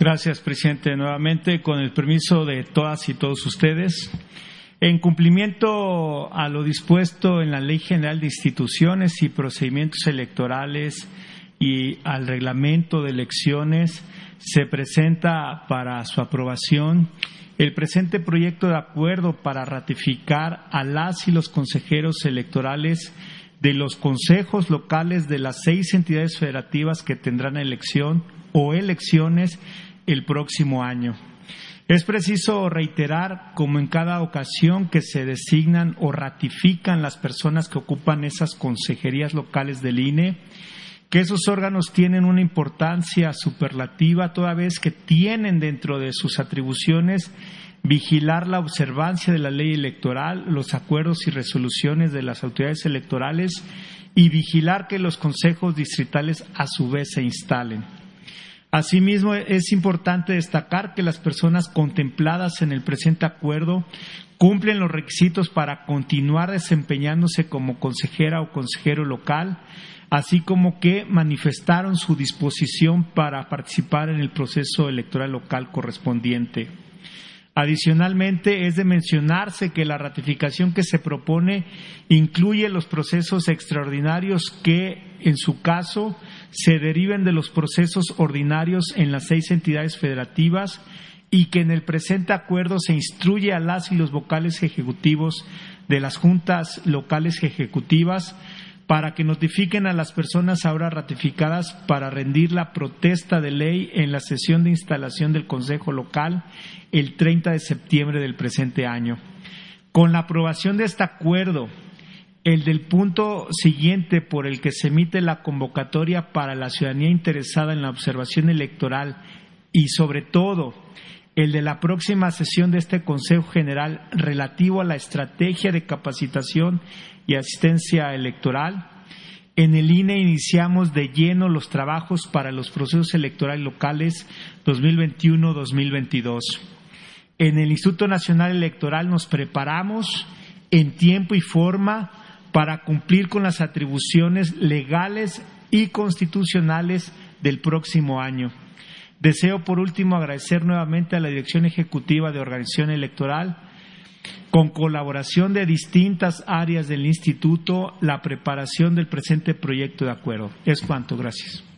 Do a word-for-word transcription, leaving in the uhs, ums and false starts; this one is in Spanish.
Gracias, presidente. Nuevamente, con el permiso de todas y todos ustedes, en cumplimiento a lo dispuesto en la Ley General de Instituciones y Procedimientos Electorales y al Reglamento de Elecciones, se presenta para su aprobación el presente proyecto de acuerdo para ratificar a las y los consejeros electorales de los consejos locales de las seis entidades federativas que tendrán elección o elecciones el próximo año. Es preciso reiterar, como en cada ocasión, que se designan o ratifican las personas que ocupan esas consejerías locales del I N E, que esos órganos tienen una importancia superlativa, toda vez que tienen dentro de sus atribuciones vigilar la observancia de la ley electoral, los acuerdos y resoluciones de las autoridades electorales y vigilar que los consejos distritales a su vez se instalen. Asimismo, es importante destacar que las personas contempladas en el presente acuerdo cumplen los requisitos para continuar desempeñándose como consejera o consejero local, así como que manifestaron su disposición para participar en el proceso electoral local correspondiente. Adicionalmente, es de mencionarse que la ratificación que se propone incluye los procesos extraordinarios que, en su caso, se deriven de los procesos ordinarios en las seis entidades federativas y que en el presente acuerdo se instruye a las y los vocales ejecutivos de las juntas locales ejecutivas para que notifiquen a las personas ahora ratificadas para rendir la protesta de ley en la sesión de instalación del Consejo Local el treinta de septiembre del presente año. Con la aprobación de este acuerdo, el del punto siguiente por el que se emite la convocatoria para la ciudadanía interesada en la observación electoral y, sobre todo, el de la próxima sesión de este Consejo General relativo a la estrategia de capacitación y asistencia electoral, en el I N E iniciamos de lleno los trabajos para los procesos electorales locales dos mil veintiuno a dos mil veintidós. En el Instituto Nacional Electoral nos preparamos en tiempo y forma para cumplir con las atribuciones legales y constitucionales del próximo año. Deseo, por último, agradecer nuevamente a la Dirección Ejecutiva de Organización Electoral, con colaboración de distintas áreas del Instituto, la preparación del presente proyecto de acuerdo. Es cuanto. Gracias.